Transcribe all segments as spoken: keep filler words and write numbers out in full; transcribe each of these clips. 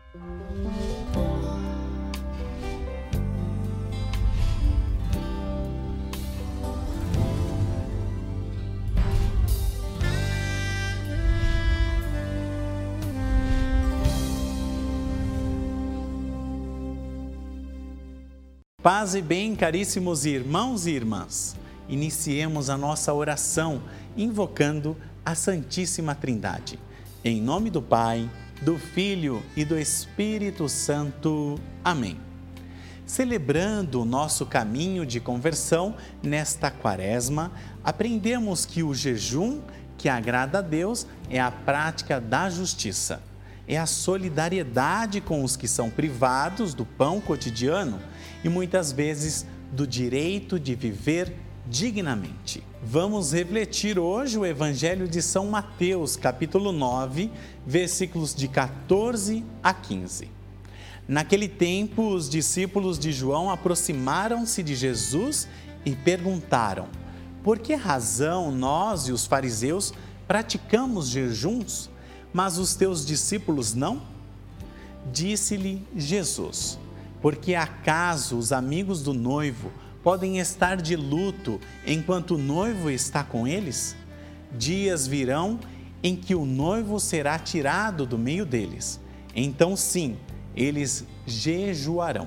Paz e bem, caríssimos irmãos e irmãs. Iniciemos a nossa oração invocando a Santíssima Trindade. Em nome do Pai, do Filho e do Espírito Santo. Amém. Celebrando o nosso caminho de conversão nesta quaresma, aprendemos que o jejum que agrada a Deus é a prática da justiça. É a solidariedade com os que são privados do pão cotidiano e muitas vezes do direito de viver dignamente. Vamos refletir hoje o Evangelho de São Mateus, capítulo nove, versículos de quatorze a quinze. Naquele tempo, os discípulos de João aproximaram-se de Jesus e perguntaram: por que razão nós e os fariseus praticamos jejuns, mas os teus discípulos não? Disse-lhe Jesus: porque acaso os amigos do noivo podem estar de luto enquanto o noivo está com eles? Dias virão em que o noivo será tirado do meio deles. Então sim, eles jejuarão.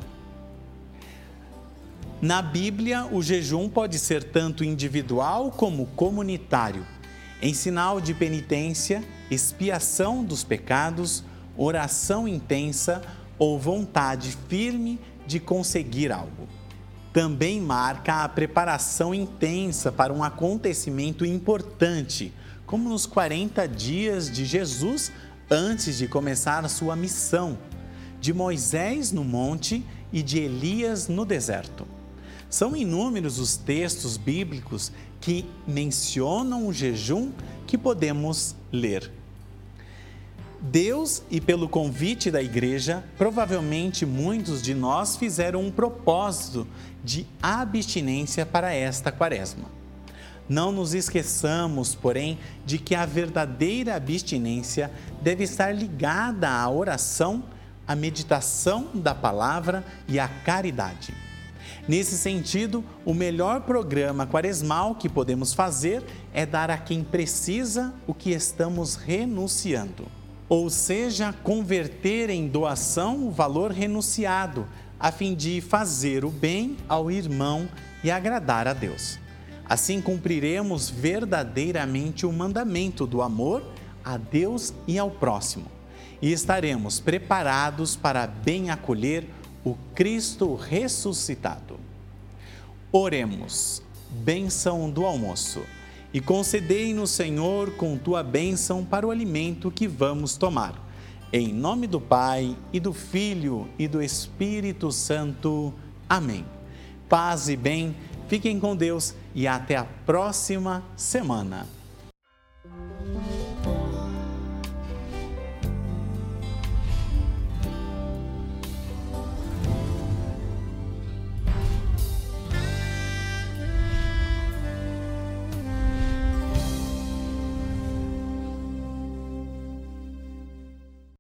Na Bíblia, o jejum pode ser tanto individual como comunitário, em sinal de penitência, expiação dos pecados, oração intensa ou vontade firme de conseguir algo. Também marca a preparação intensa para um acontecimento importante, como nos quarenta dias de Jesus antes de começar sua missão, de Moisés no monte e de Elias no deserto. São inúmeros os textos bíblicos que mencionam o jejum que podemos ler. Deus, e pelo convite da igreja, provavelmente muitos de nós fizeram um propósito de abstinência para esta quaresma. Não nos esqueçamos, porém, de que a verdadeira abstinência deve estar ligada à oração, à meditação da palavra e à caridade. Nesse sentido, o melhor programa quaresmal que podemos fazer é dar a quem precisa o que estamos renunciando. Ou seja, converter em doação o valor renunciado, a fim de fazer o bem ao irmão e agradar a Deus. Assim cumpriremos verdadeiramente o mandamento do amor a Deus e ao próximo, e estaremos preparados para bem acolher o Cristo ressuscitado. Oremos. Bênção do almoço. E concedei-nos, Senhor, com tua bênção para o alimento que vamos tomar. Em nome do Pai, e do Filho, e do Espírito Santo. Amém. Paz e bem, fiquem com Deus e até a próxima semana.